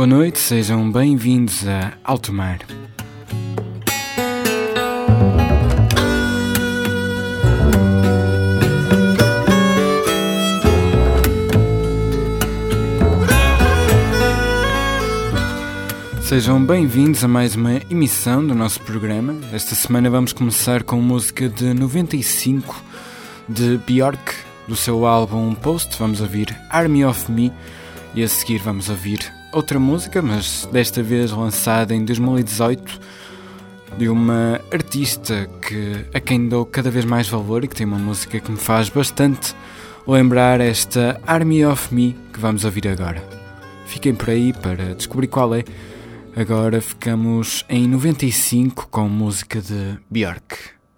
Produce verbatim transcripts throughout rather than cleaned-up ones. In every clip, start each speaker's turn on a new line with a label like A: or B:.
A: Boa noite, sejam bem-vindos a Alto Mar. Sejam bem-vindos a mais uma emissão do nosso programa. Esta semana vamos começar com música de noventa e cinco de Björk, do seu álbum Post. Vamos ouvir Army of Me e a seguir vamos ouvir outra música, mas desta vez lançada em dois mil e dezoito, de uma artista que, a quem dou cada vez mais valor e que tem uma música que me faz bastante lembrar esta Army of Me que vamos ouvir agora. Fiquem por aí para descobrir qual é. Agora ficamos em noventa e cinco com música de Björk.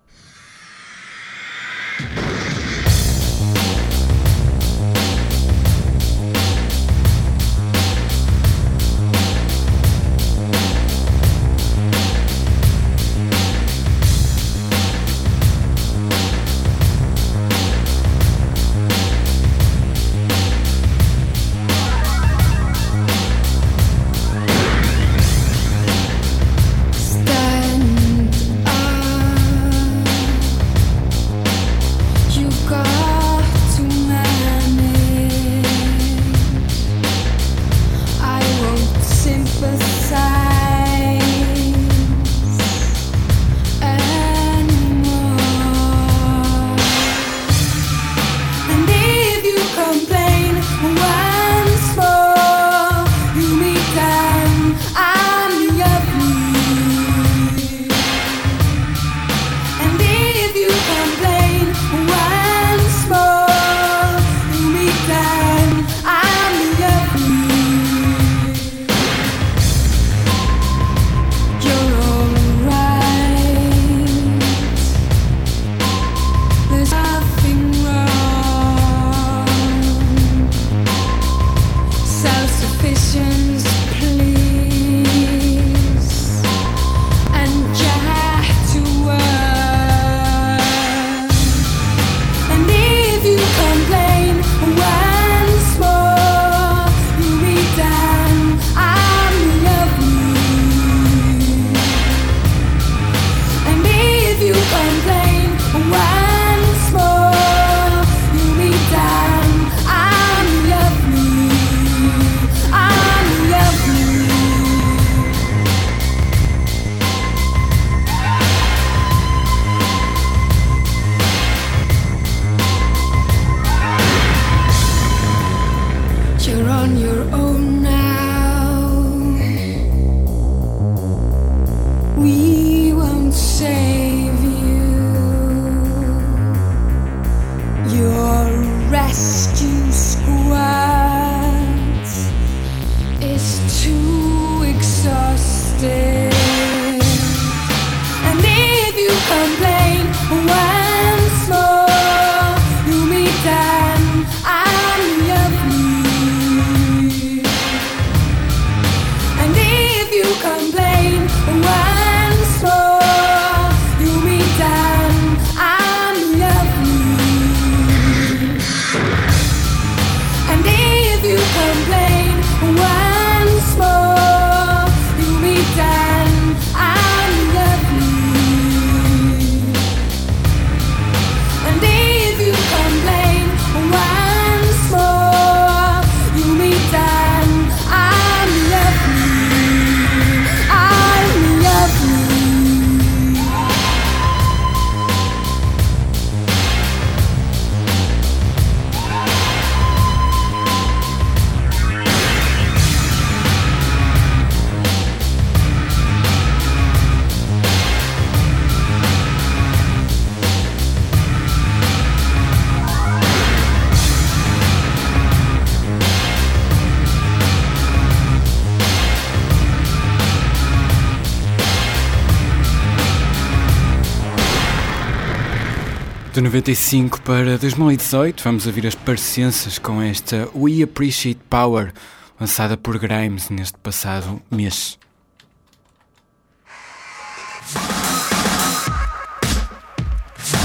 A: De noventa e cinco para dois mil e dezoito, vamos ouvir as parecenças com esta We Appreciate Power, lançada por Grimes neste passado mês.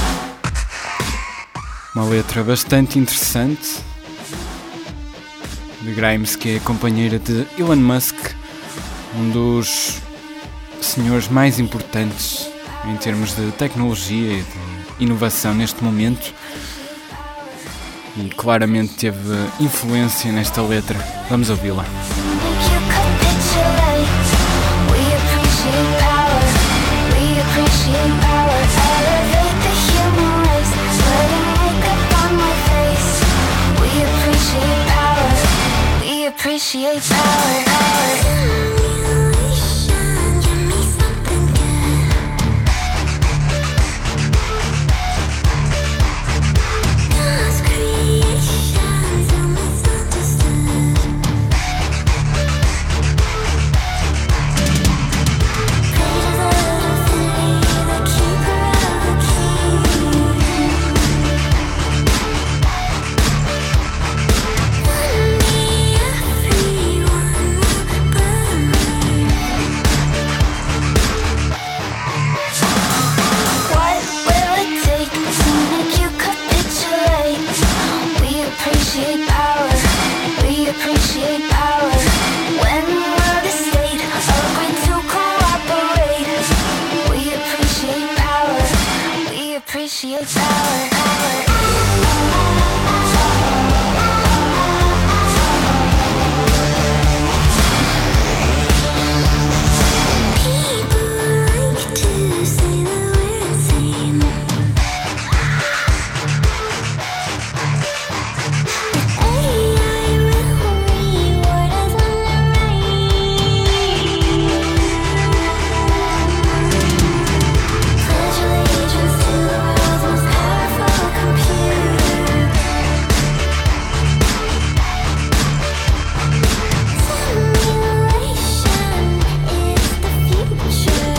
A: Uma letra bastante interessante de Grimes, que é a companheira de Elon Musk, um dos senhores mais importantes em termos de tecnologia e de inovação neste momento, e claramente teve influência nesta letra. Vamos ouvi-la.
B: Appreciate power, power. Simulation, give me something good. God's creations are misunderstood. Pages of infinity, the keeper of the key. One day everyone will burn. What will it take to make you capitulate? We appreciate power, we appreciate power. When will the state agree to cooperate? We appreciate power, we appreciate power, power. People like to say that we're insane. A I will reward us on the right. Pledge allegiance to the world's most powerful computer. Simulation is the future.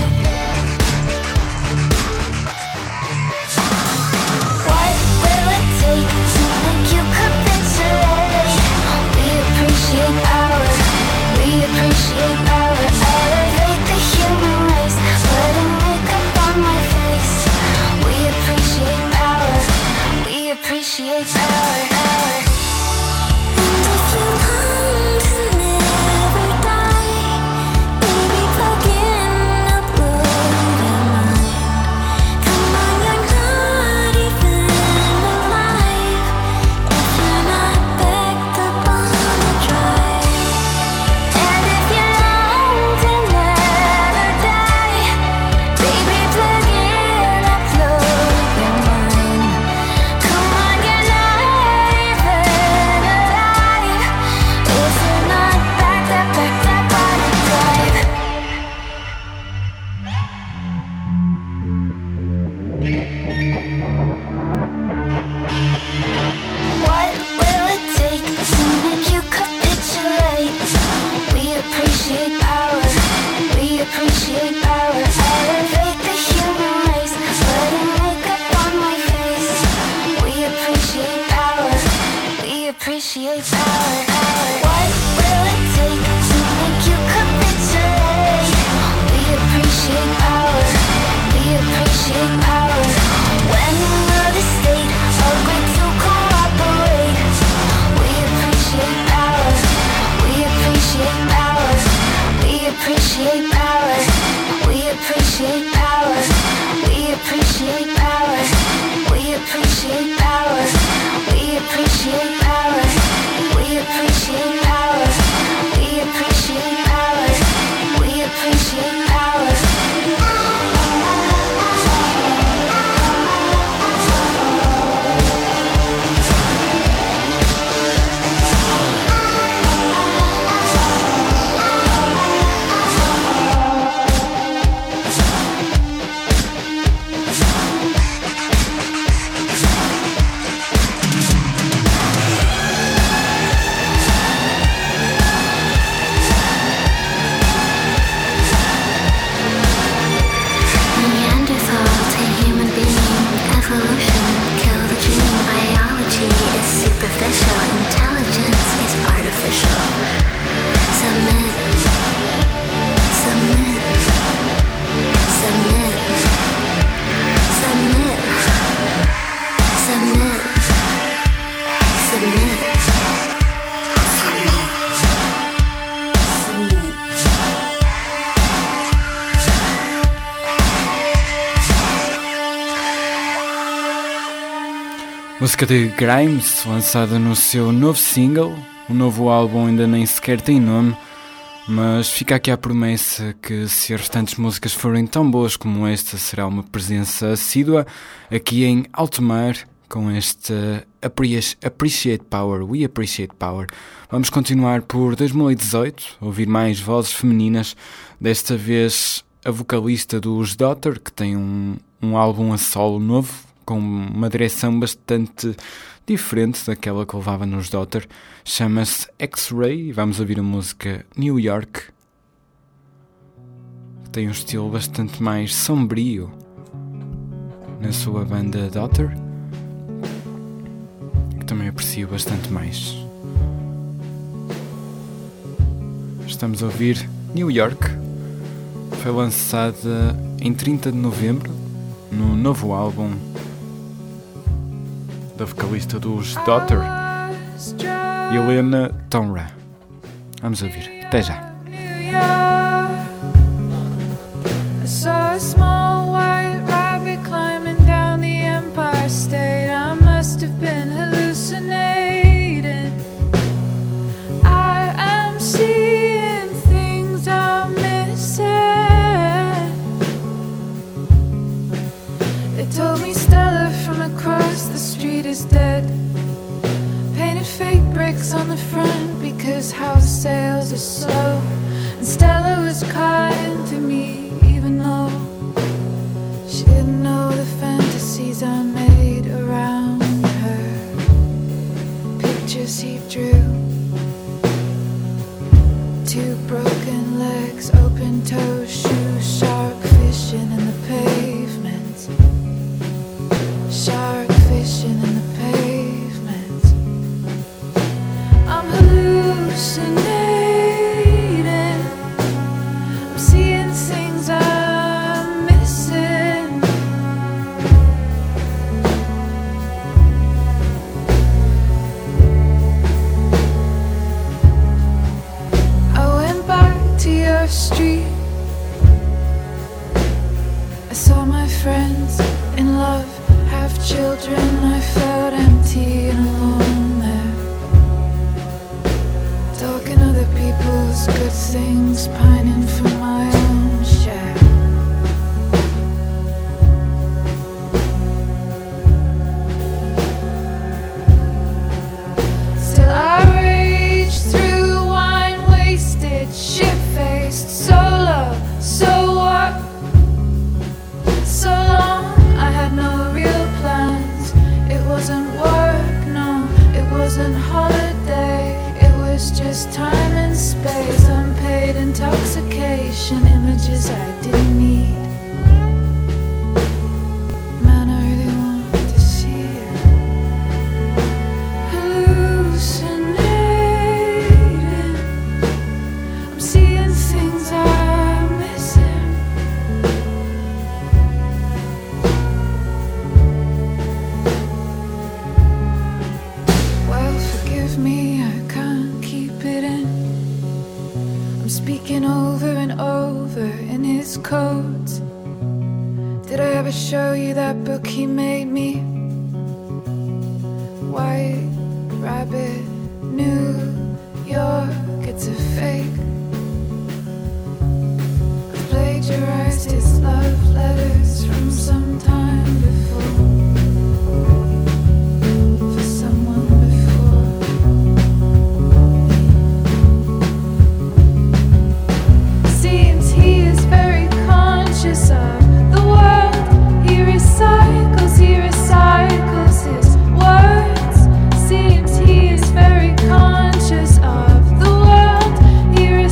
B: What will it take to make you capitulate? We appreciate power, we appreciate power. Elevate the human race, putting makeup on my face. We appreciate power, we appreciate power, power. And if you want to never die, baby, plug in, upload your mind. Come on, you're not even alive if you're not backed up on the drive. And if you long to never die, baby, plug in, upload your mind. Come on, you're not even alive if you're not backed up, backed up on the drive. What will it take to make you capitulate? We appreciate power, we appreciate power. Elevate the human race, putting makeup on my face. We appreciate power, we appreciate power, power. What will it take to make you capitulate? We appreciate power, we appreciate power. When will the state agree to cooperate? We appreciate power, we appreciate power. We appreciate power, we appreciate power. We appreciate power, we appreciate power. We appreciate power, we appreciate power.
A: Música de Grimes, lançada no seu novo single. O novo álbum ainda nem sequer tem nome, mas fica aqui a promessa que, se as restantes músicas forem tão boas como esta, será uma presença assídua aqui em Alto Mar com este Appreciate Power, We Appreciate Power. Vamos continuar por dois mil e dezoito, ouvir mais vozes femininas, desta vez a vocalista dos Daughter, que tem um, um álbum a solo novo, com uma direção bastante diferente daquela que levava nos Daughter. Chama-se X-Ray e vamos ouvir a música New York, que tem um estilo bastante mais sombrio na sua banda Daughter, que também aprecio bastante mais. Estamos a ouvir New York, foi lançada em trinta de novembro no novo álbum da vocalista dos Daughter, Helena Tonra. Vamos ouvir. Até já.
C: I saw a small white rabbit climbing down the Empire State. I must have been hallucinating. I am seeing things I'm missing. They told me Stella from across the street is dead. Painted fake bricks on the front because house sales are slow. And Stella was kind to me, even though she didn't know the fantasies I made around her. Pictures he drew, two broken legs, open toes, shoes, shark fishing in the pavement. Shark fishing in the pavement. I'm hallucinating. I'm seeing things I'm missing. I went back to your street. I saw my friends in love, have children. I felt empty and alone there, talking other people's good things, pining for my own share. Still I rage through wine wasted, shit-faced, solo, so what? So long I had no real plans. It wasn't work, no, it wasn't holiday. It was just time and space, unpaid intoxication, images I didn't need. Man, I really want to see it. Hallucinating. I'm seeing things I'm missing. Well, forgive me, I can't keep it in. I'm speaking over and over in his codes. Did I ever show you that book he made me? White Rabbit, New York, it's a fake. I plagiarized his love letters from some time before. For someone before. Seems he is very conscious of the world. He recycles, he recycles his words. Seems he is very conscious of the world. He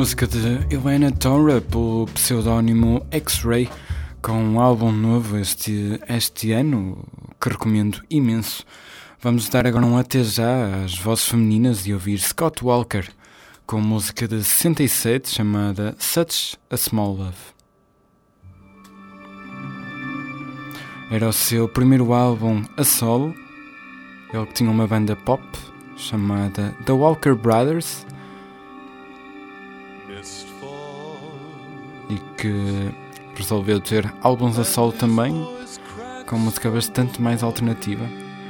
A: música de Helena Tora pelo pseudónimo X-Ray, com um álbum novo este, este ano que recomendo imenso. Vamos dar agora um até já às vozes femininas e ouvir Scott Walker com música de sessenta e sete chamada Such a Small Love. Era o seu primeiro álbum a solo, ele que tinha uma banda pop chamada The Walker Brothers e que resolveu ter álbuns a solo também, com música bastante mais alternativa.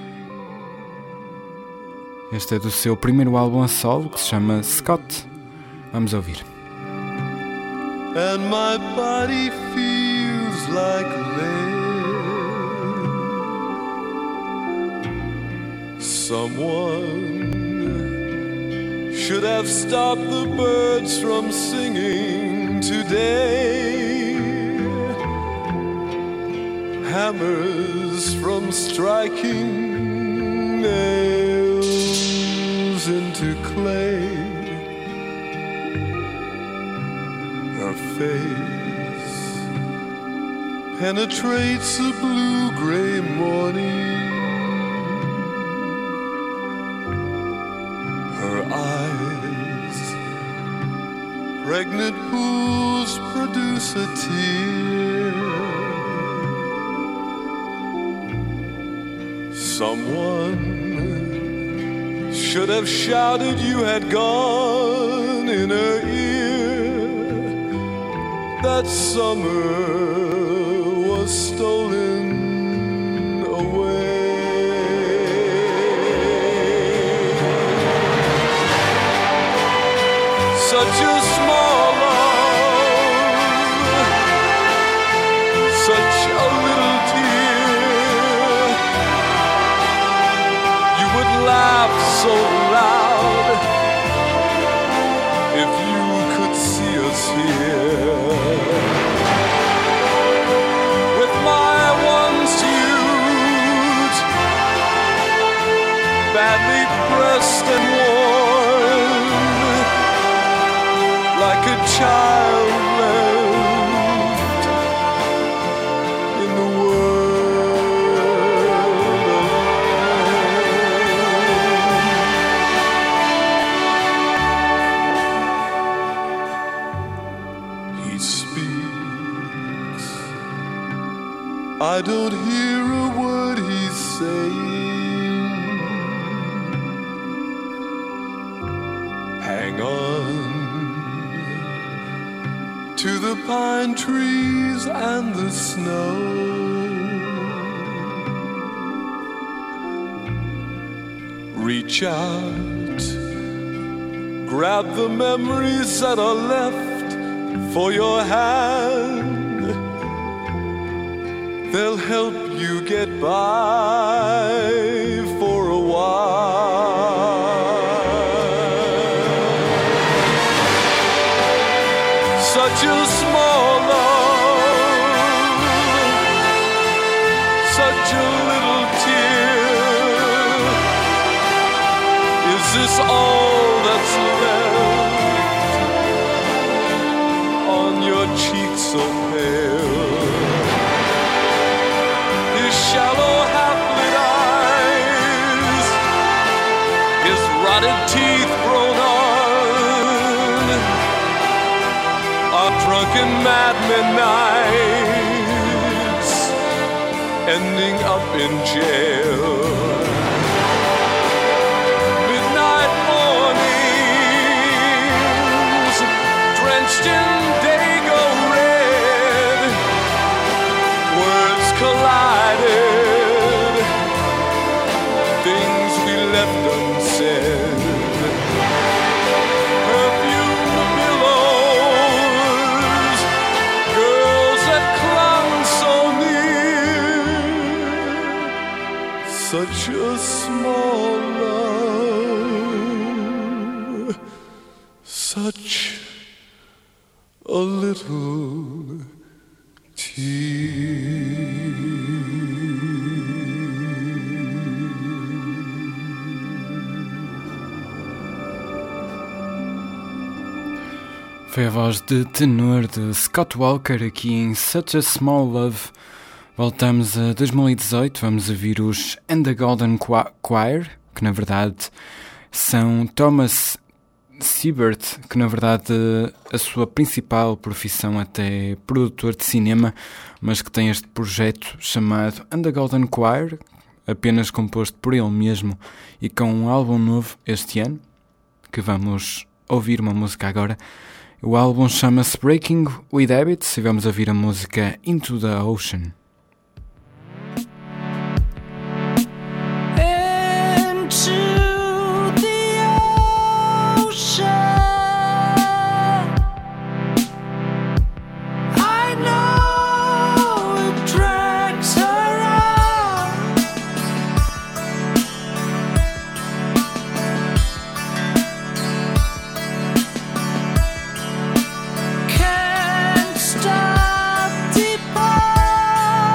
A: Este é do seu primeiro álbum a solo, que se chama Scott. Vamos ouvir.
D: And my body feels like lead. Someone should have stopped the birds from singing today. Hammers from striking nails into clay. Her face penetrates the blue-gray morning. Her eyes, pregnant pools, produce a tear. Someone should have shouted you had gone in her ear. That summer was stolen away. Such a small love, such a little tear. You would laugh so loud if you could see us here. With my one suit badly pressed and worn, like a child left in the world alone. He speaks, I don't hear a word he's saying. Hang on to the pine trees and the snow. Reach out, grab the memories that are left for your hand. They'll help you get by for a while. Such a small love, such a little tear. Is this all that's left on your cheeks so pale? His shallow half-lit eyes, his rotted teeth grown on, drunken madmen nights ending up in jail. Midnight mornings drenched in dago red. Words collided, things we left unsaid. Such a small love, such a little tear.
A: Foi a voz de tenor de Scott Walker aqui em Such a Small Love. Voltamos a dois mil e dezoito, vamos ouvir os And the Golden Choir, que na verdade são Thomas Siebert, que na verdade a sua principal profissão até é produtor de cinema, mas que tem este projeto chamado And the Golden Choir, apenas composto por ele mesmo e com um álbum novo este ano, que vamos ouvir uma música agora. O álbum chama-se Breaking with Habits e vamos ouvir a música Into the Ocean.
E: Stop the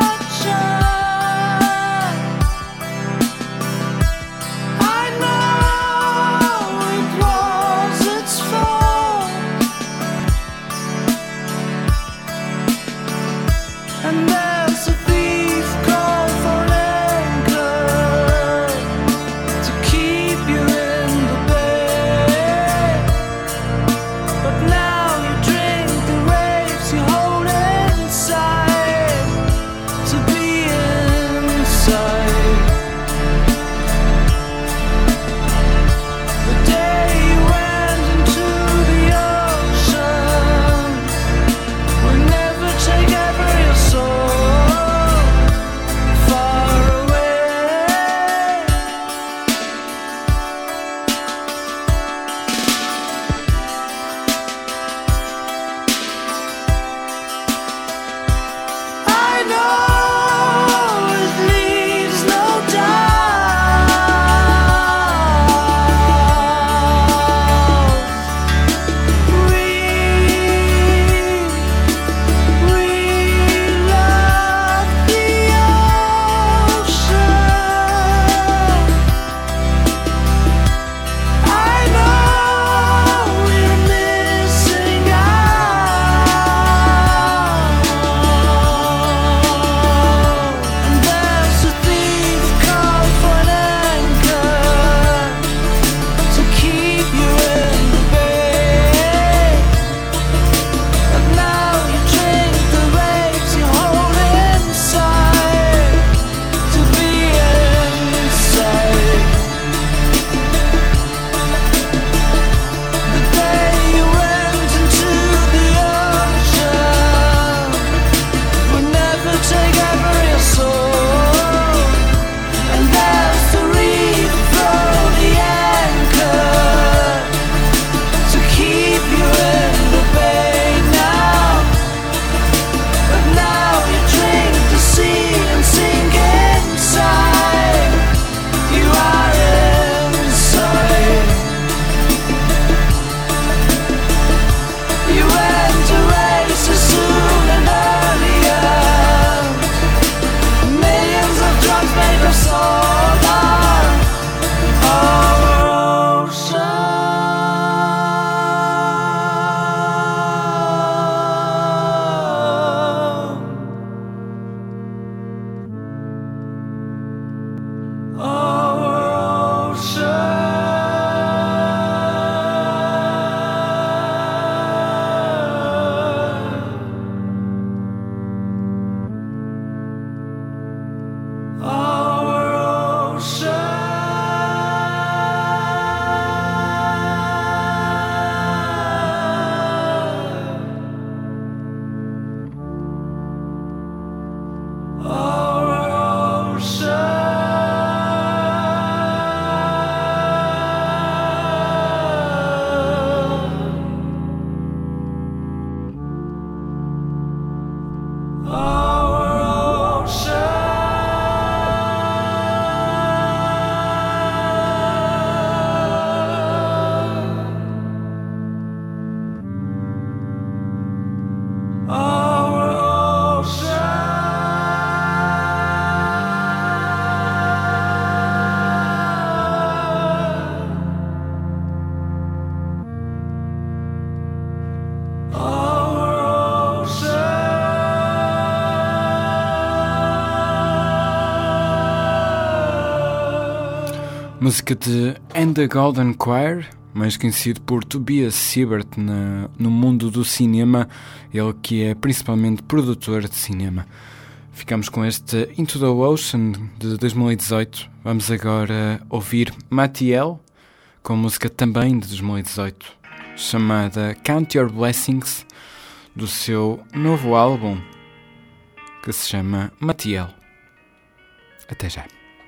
A: Música de And the Golden Choir, mais conhecido por Tobias Siebert na, no mundo do cinema, ele que é principalmente produtor de cinema. Ficamos com este Into the Ocean de dois mil e dezoito. Vamos agora ouvir Mathiel, com música também de dois mil e dezoito, chamada Count Your Blessings, do seu novo álbum, que se chama Mathiel. Até já.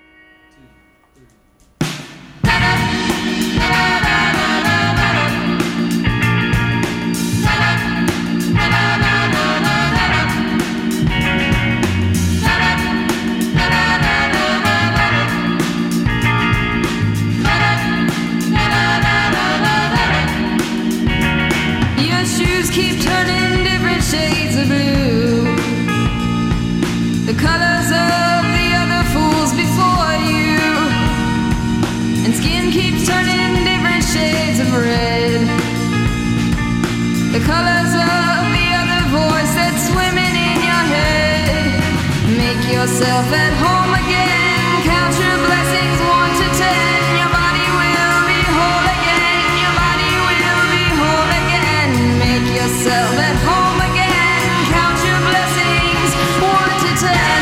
E: Keep turning different shades of blue, the colors of the other fools before you, and skin keeps turning different shades of red, the colors of the other voice that's swimming in your head. Make yourself at home again, count your blessings one to ten. Your body will be whole again, your body will be whole again. Make yourself at home again, count your blessings one to ten.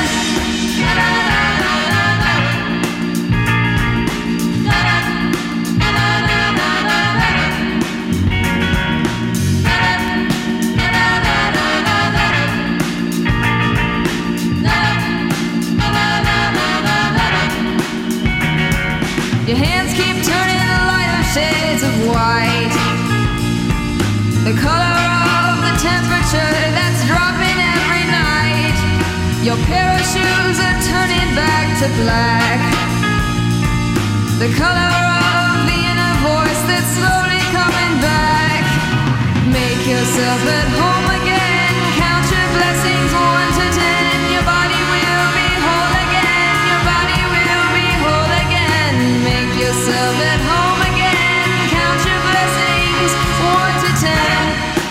E: Your hands keep turning lighter shades of white, the color of the temperature that's dropping every night. Your pair of shoes are turning back to black, the color of the inner voice that's slowly coming back. Make yourself at home again, count your blessings one to ten. Your body will be whole again, your body will be whole again. Make yourself at home again, count your blessings one to ten.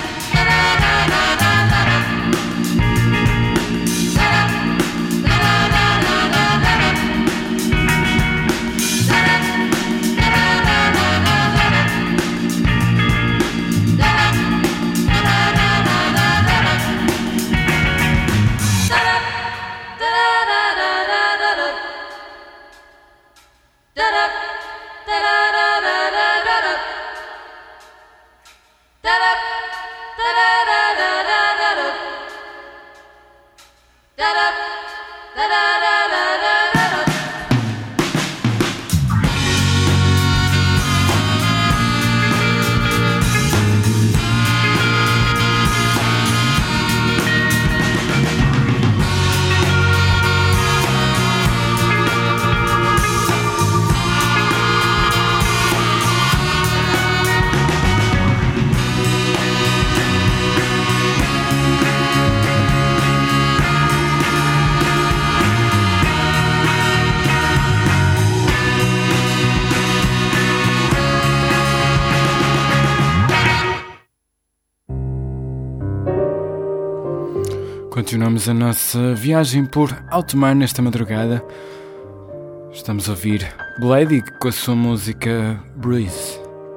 A: Continuamos a nossa viagem por alto mar nesta madrugada. Estamos a ouvir Blady com a sua música Breathe.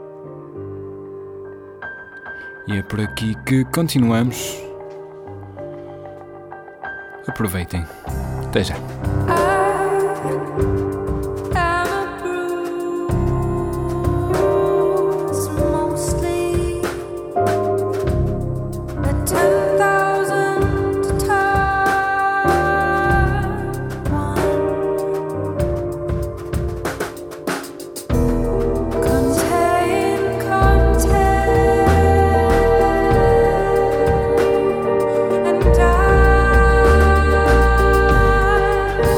A: E é por aqui que continuamos. Aproveitem. Até já.
C: And I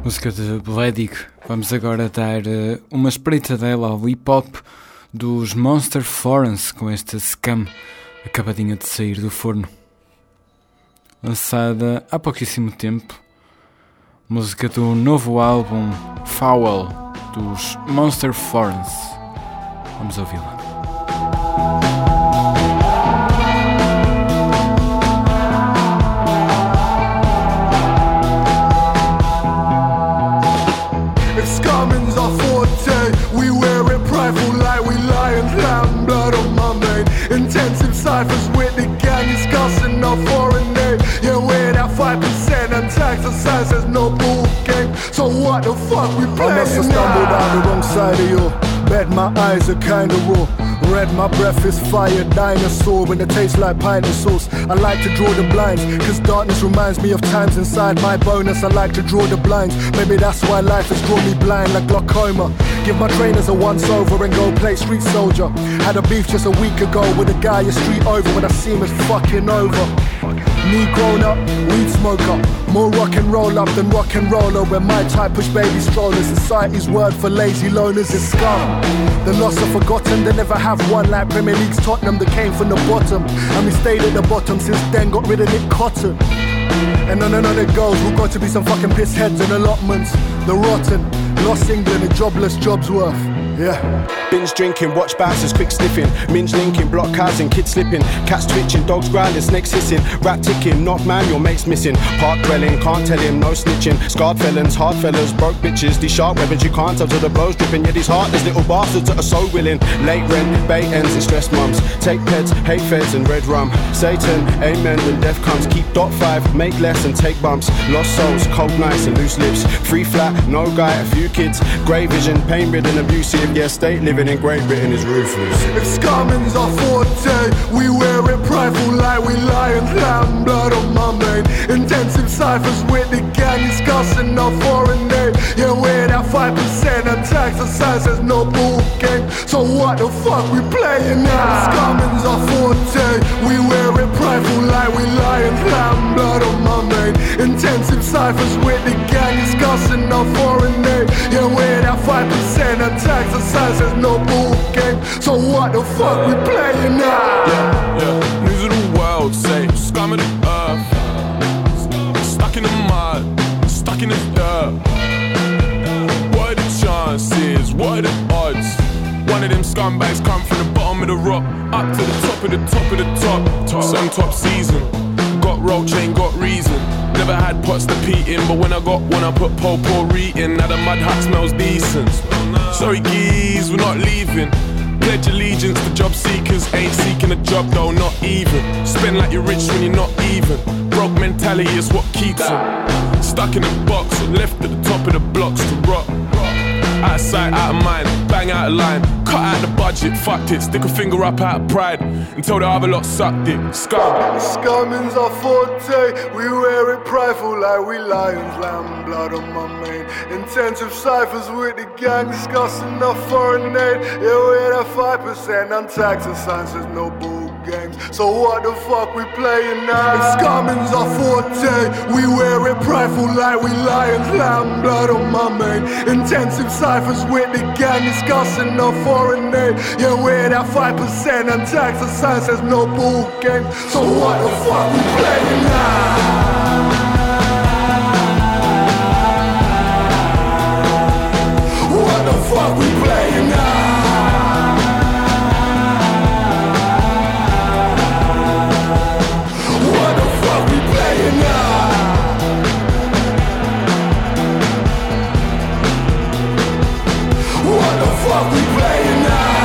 A: Música de Bledig. Vamos agora dar uh, uma espreitadela ao hip-hop dos Monster Florence com esta Scam, acabadinha de sair do forno. Lançada há pouquíssimo tempo. Música do novo álbum Foul dos Monster Florence. Vamos ouvi-la.
D: Scarman's our forte. We wear it prideful like we lions, lamb blood on my mane. Intensive ciphers with the gang discussing our foreign name. Yeah, we're that five percent and tax the size, there's no bull game. So what the fuck we playing? I must have stumbled out the wrong side of you. Bet my eyes are kinda raw. Red, my breath is fire, dinosaur, and it tastes like pint of sauce. I like to draw the blinds, cause darkness reminds me of times inside my bonus. I like to draw the blinds, maybe that's why life has drawn me blind like glaucoma. Give my trainers a once over and go play street soldier. Had a beef just a week ago with a guy a street over when I see him as fucking over. Me grown up, weed smoker. More rock and roll up than rock and roller. When my type push baby strollers. Society's word for lazy loners is scum. The lost are forgotten, they never have one like Premier League's Tottenham that came from the bottom. And we stayed at the bottom since then, got rid of Nick Cotton. And on and on it goes, we've got to be some fucking piss heads and allotments. The rotten, lost England, a jobless job's worth. Yeah.
F: Binge drinking, watch bouncers, quick sniffing. Minge linking, block housing, kids slipping. Cats twitching, dogs growling, snakes hissing. Rat ticking, knock man, your mate's missing. Park dwelling, can't tell him, no snitching. Scarred felons, hard fellas, broke bitches. These sharp weapons you can't tell till the blow's dripping. Yeah, these heartless little bastards that are so willing. Late rent, bait ends and stress mums. Take pets, hate feds and red rum. Satan, amen when death comes. Keep dot five, make less and take bumps. Lost souls, cold nights and loose lips. Free flat, no guy, a few kids. Grey vision, pain ridden, abusive. Yeah, state living in Great Britain is ruthless.
D: If Scarman's our forte, we wear it prideful like we lions, lamb blood on my mane. Intensive ciphers with the gang discussing our foreign name. Yeah, we're that five percent and tax the size, there's no bull game. So what the fuck we playing now? Scarman's our forte, we wear it prideful like we lions, lamb blood on my mane. Intensive ciphers with the gang discussing our foreign name. Yeah, we're that five percent and tax the size, there's no bull game. So what the fuck we playing now?
G: Yeah, yeah. News of the world say scum of the earth. Stuck in the mud, stuck in the dirt. What are the chances? What are the odds? One of them scumbags come from the bottom of the rock up to the top of the top of the top. top. Some top season. Got roach, ain't got reason. Never had pots to pee in, but when I got one I put potpourri in. Now the mud hut smells decent. Sorry geez, we're not leaving. Pledge allegiance to job seekers. Ain't seeking a job though, not even. Spend like you're rich when you're not even. Broke mentality is what keeps them. Stuck in a box, or left at the top of the blocks to rot. Out of sight, out of mind, bang out of line. Cut out the budget, fucked it. Stick a finger up out of pride until the other lot sucked it. Scum.
D: Scarman's our forte, we wear it prideful like we lions, lamb blood on my mane. Intensive ciphers with the gang discussing our foreign aid. Yeah, we're that five percent untaxed and signs, there's no bull games. So what the fuck we playing now? If Scarman's our forte, we wear it prideful like we lions, lamb blood on my mane. Intensive ciphers with the gang discussing our foreign aid. Yeah, we're that five percent untaxed and signs, there's no bull games. So what the fuck we playing now? What the fuck we playing now? What the fuck we playing now? What the fuck we playing now?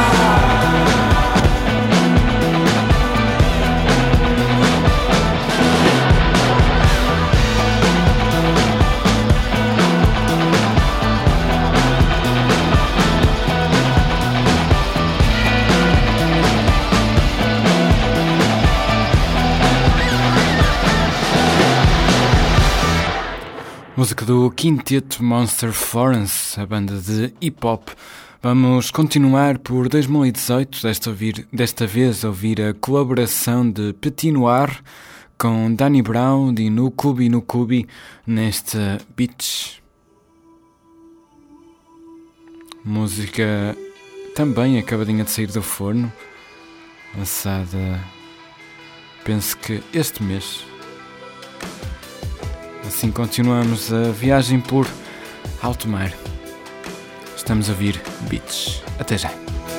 A: Música do quinteto Monster Florence, a banda de hip-hop. Vamos continuar por dois mil e dezoito, desta, ouvir, desta vez ouvir a colaboração de Petit Noir com Danny Brown e Nukubi Nukubi nesta Beach. Música também acabadinha de sair do forno, lançada, penso que este mês. Assim continuamos a viagem por alto mar. Estamos a ouvir Beats. Até já.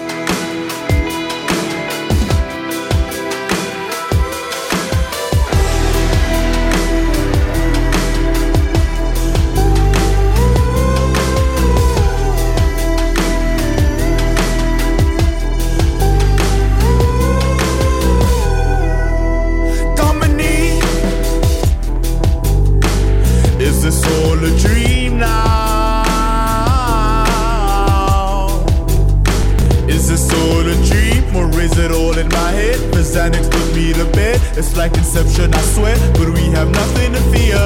H: Xanax put me to bed. It's like Inception, I swear, but we have nothing to fear.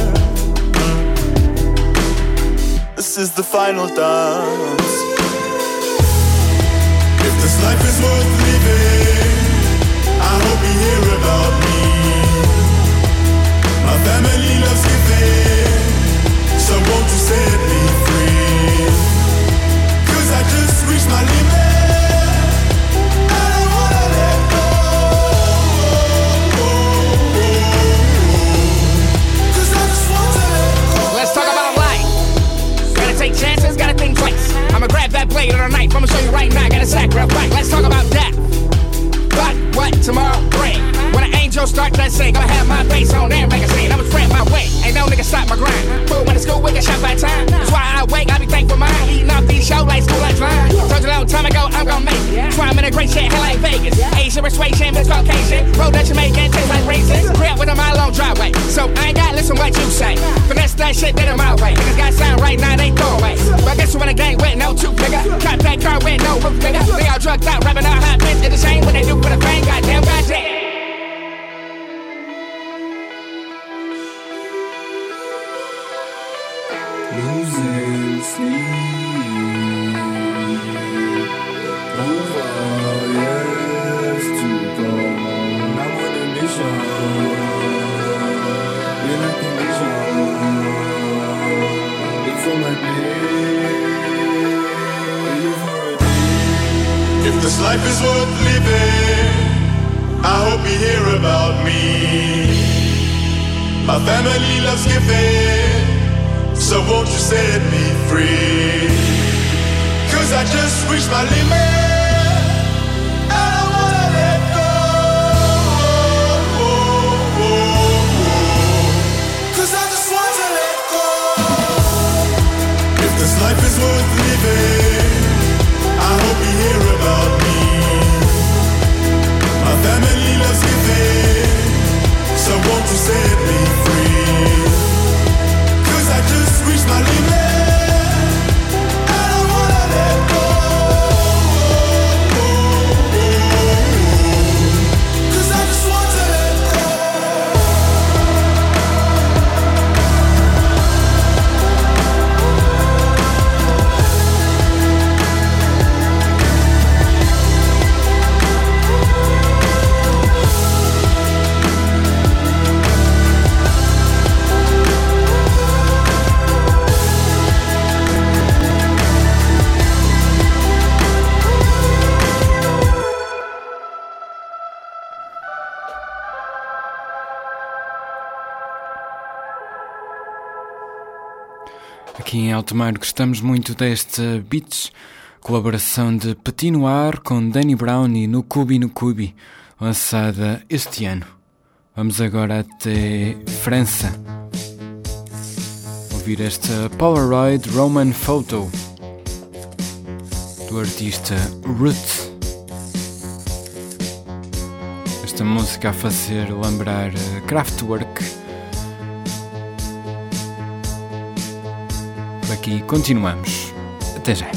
H: This is the final dance. If this life is worth living, I hope you hear about me. My family loves giving, so won't you set me free? Cause I just reached my limit.
I: Take chances, gotta think twice. I'ma grab that blade or a knife, I'ma show you right now, gotta sacrifice. Let's talk about death. But what tomorrow bring? When an angel start to sing, I'ma have my face on air magazine. I'ma spread my way, ain't no nigga stop my grind. Fool when it's school, we get shot by time. That's why I wake, I be thankful mine. Eating off these show like school like flying. Told you a long time ago, I'm gonna make it. That's why I'm in a great shit, hell like Vegas. Asian persuasion, but it's Caucasian. Road that you make and taste like raisins. Crib with a mile long driveway, so I ain't gotta listen what you say. Finesse that shit, that in my way. Niggas got sound right now, they throw away. But guess who in a gang with no tooth, nigga? Cop that car with no roof, nigga. They all drugged out, rapping all hot bitch. It's a shame what they do for the fame, goddamn, goddamn.
J: Losing sleep over years to go. I'm on a mission in a condition. It's on my day.
H: If this life is worth living, I hope you hear about me. My family loves giving, so won't you set me free? Cause I just reached my limit, and I wanna let go. Cause I just want to let go. If this life is worth living, I hope you hear about me. My family loves giving, so won't you set me free? I just reached my limit, and I wanna let go. Cause I just want to let go.
A: Aqui em Alto Mar gostamos muito deste Beats, colaboração de Petit Noir com Danny Brown e No Cubi No Cubi, lançada este ano. Vamos agora até França, ouvir esta Polaroid Roman Photo do artista Root. Esta música a fazer lembrar Kraftwerk. Aqui continuamos. Até já.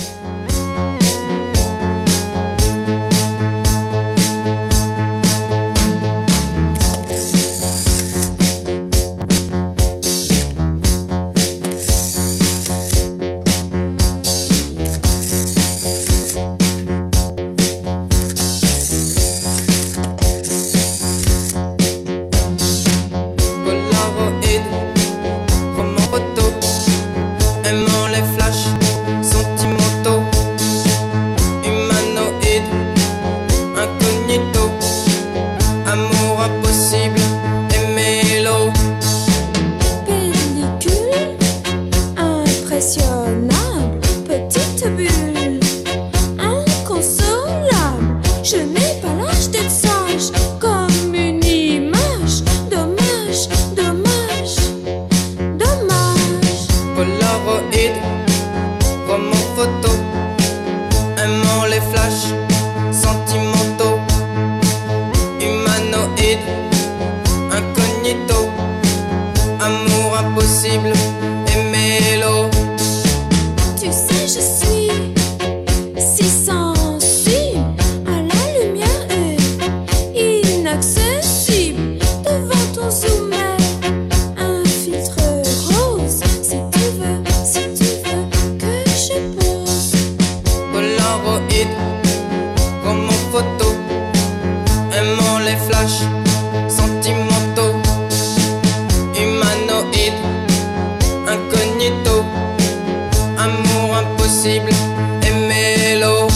K: Aimant les flashs, sentimentaux. impossible et mélo.
B: Tu sais, je suis si sensible à la lumière et inaccessible devant ton zoomer. Un filtre rose, si tu veux, si tu veux que je pose.
K: Polaroid, comme en photo, aimant les flashs sentimentaux. Humanoïde, incognito, amour impossible et mélo.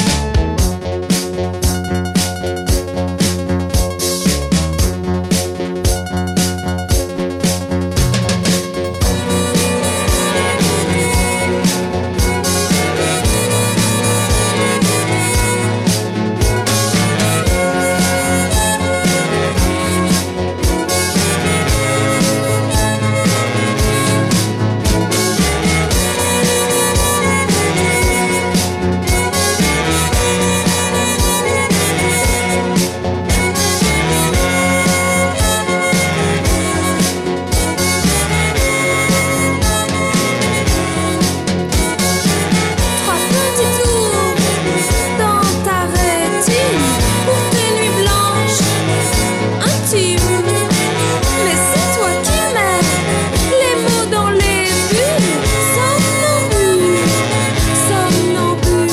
B: Trois petits tours dans ta rétine pour tes nuits blanches intimes. Mais c'est toi qui mets les mots dans les bulles. Somnambule, somnambule.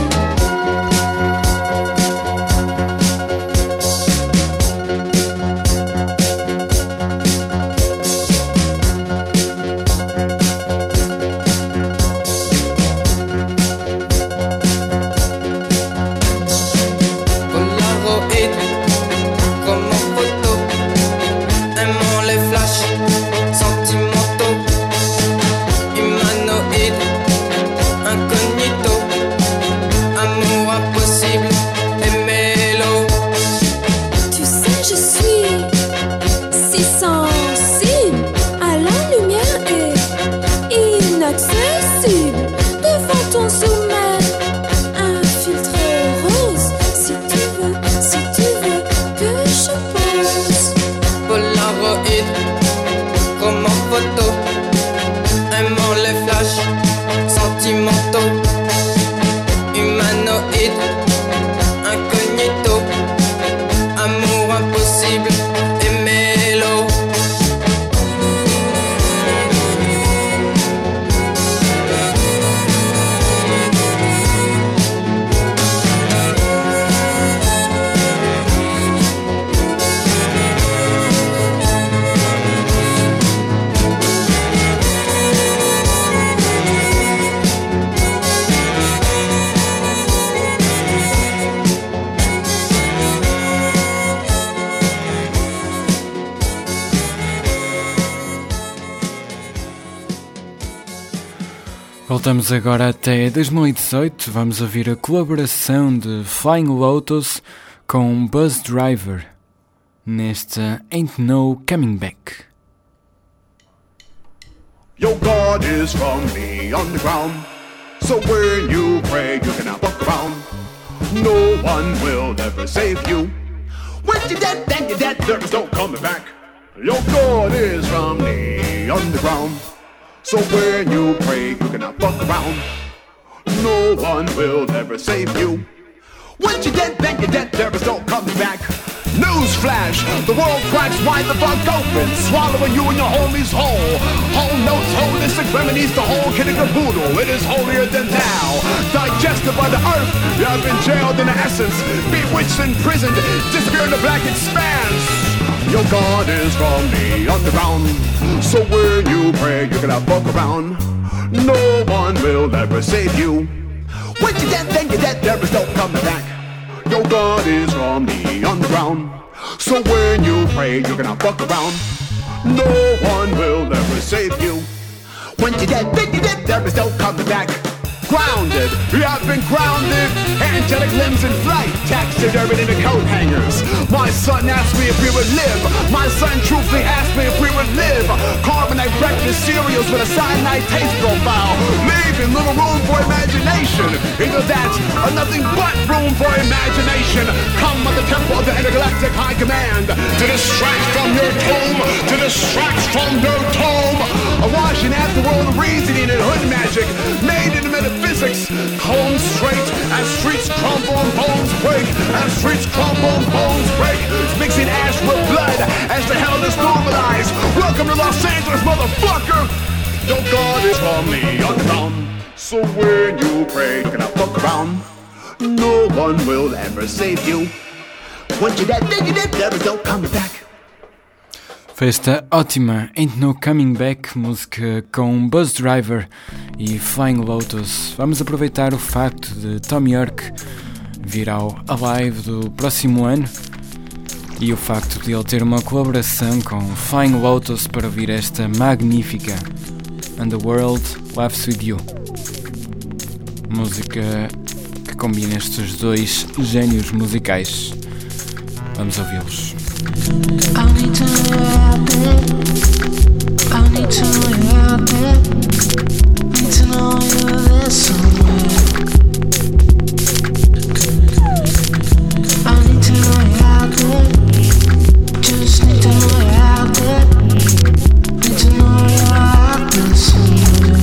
K: Polaroid, comme en photo, aimant les flashs sentimentaux. Humanoïde, incognito, amour impossible et mélo.
B: Tu sais, je suis si sensible à la lumière et inaccessible devant ton zoomer. Un filtre rose, si tu veux, si tu veux que je pose.
K: Polaroid, comme en photo, aimant les flashs sentimentaux. Humanoïde, incognito, amour impossible et mélo.
A: Voltamos agora até dois mil e dezoito, vamos ouvir a colaboração de Flying Lotus com Buzz Driver neste Ain't No Coming Back.
F: Your God is from the underground, so when you pray you cannot fuck around. No one will ever save you. When you're dead, then you're dead, there is no coming back. Your God is from the underground, so when you pray you cannot fuck around. No one will ever save you. Once you're dead, then you're dead, there is no coming back. Newsflash, the world cracks wide the fuck open, swallowing you and your homies whole. Whole notes, holistic remedies, the whole kid and caboodle. It is holier than thou, digested by the earth. You have been jailed in the essence, bewitched, imprisoned, disappear in the black expanse. Your God is from the underground, so when you pray you cannot fuck around. No one will ever save you. Once you're dead, then you're dead, there is no coming back. Your God is from the underground, so when you pray you cannot fuck around. No one will ever save you. When you're dead, then you're dead, there is no coming back. Grounded, you have been grounded. Angelic limbs in flight, taxidermied into coat hangers. My son asked me if we would live. My son truthfully asked me if we would live. Carbonite breakfast cereals with a cyanide taste profile, leaving little room for imagination. Either that or nothing but room for imagination. Come at the temple of the intergalactic high command to distract from your tomb, to distract from your tomb. I
L: the world of reasoning and hood magic, made into metaphysics. Home straight as streets crumble and bones break, as streets crumble and bones break. Mixing ash with blood as the hell is normalized. Welcome to Los Angeles, motherfucker. Your God is from the underground, so when you pray, you're gonna fuck around. No one will ever save you. Once you're dead, then you're dead, there's no coming back.
A: Foi esta ótima Ain't No Coming Back, música com Buzz Driver e Flying Lotus. Vamos aproveitar o facto de Thom Yorke vir ao Alive do próximo ano e o facto de ele ter uma colaboração com Flying Lotus para ouvir esta magnífica And the World Laughs With You. Música que combina estes dois gênios musicais. Vamos ouvi-los.
M: I need to know you're out there. I need to know you're out there. Need to know you're there somewhere. I need to know you're out there. Just need to know you're out there. Need to know you're out there somewhere.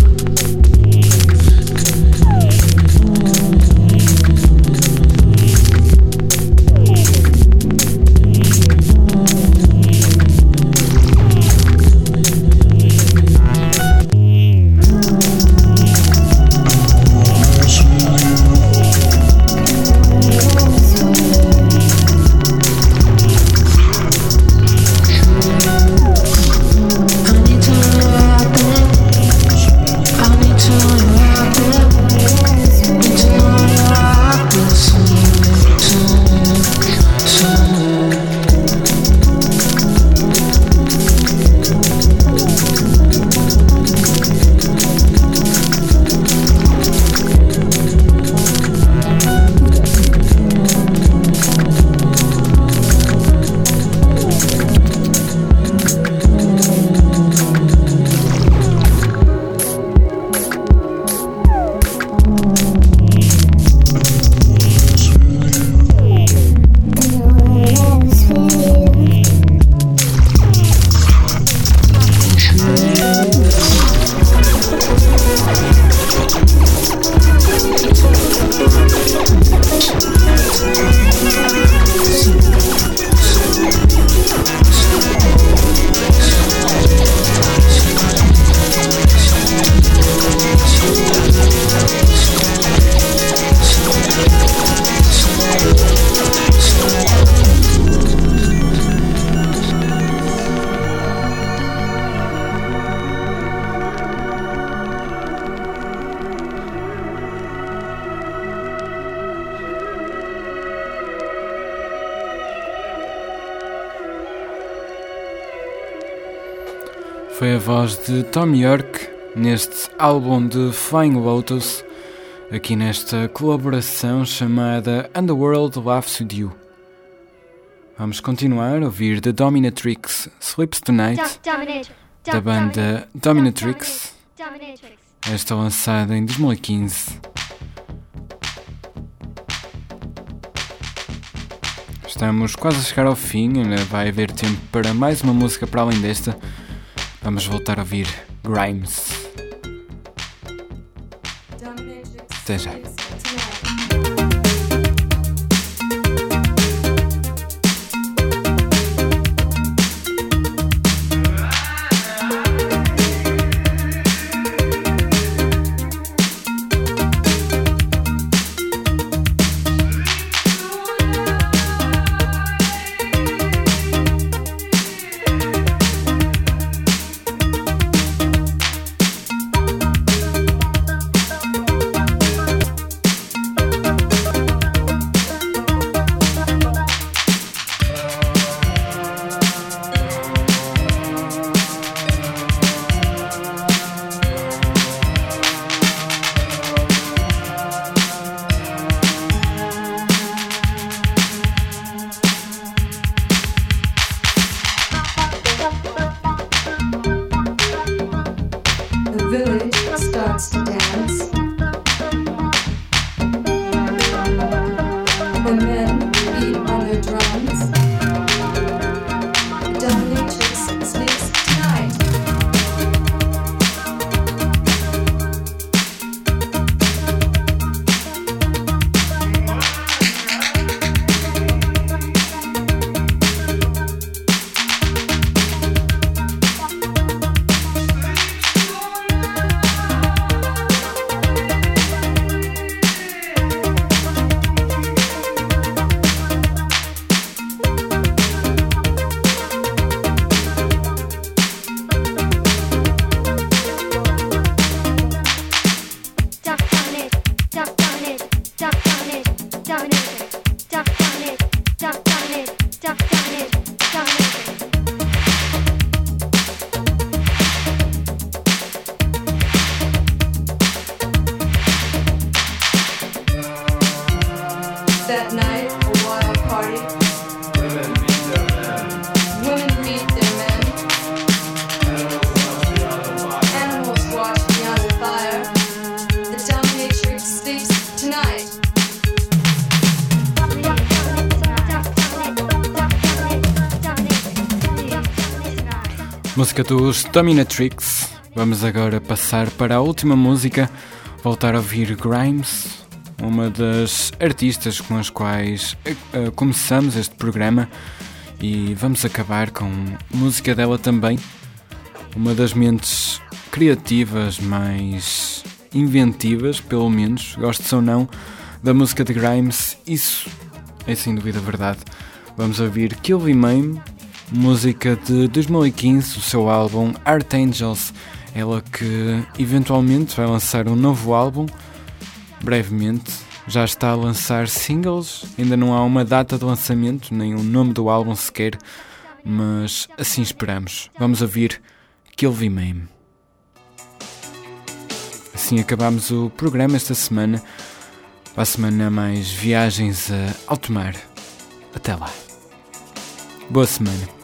A: Foi a voz de Thom Yorke neste álbum de Flying Lotus, aqui nesta colaboração chamada And the World Laughs With You. Vamos continuar a ouvir The Dominatrix Sleeps Tonight, da banda Dominatrix, esta lançada em dois mil e quinze. Estamos quase a chegar ao fim, ainda vai haver tempo para mais uma música para além desta. Vamos voltar a ouvir Grimes. Até já. Música dos Dominatrix. Vamos agora passar para a última música, voltar a ouvir Grimes, uma das artistas com as quais uh, começamos este programa, e vamos acabar com música dela também, uma das mentes criativas mais inventivas, pelo menos, gostes ou não, da música de Grimes, isso é sem dúvida verdade. Vamos ouvir Kill the Mame, música de dois mil e quinze, o seu álbum Archangels. Ela que eventualmente vai lançar um novo álbum, brevemente, já está a lançar singles, ainda não há uma data de lançamento, nem o nome do álbum sequer, mas assim esperamos. Vamos ouvir Kill the Mame. Assim acabamos o programa esta semana. Para a semana mais viagens a alto mar. Até lá. Boa semana.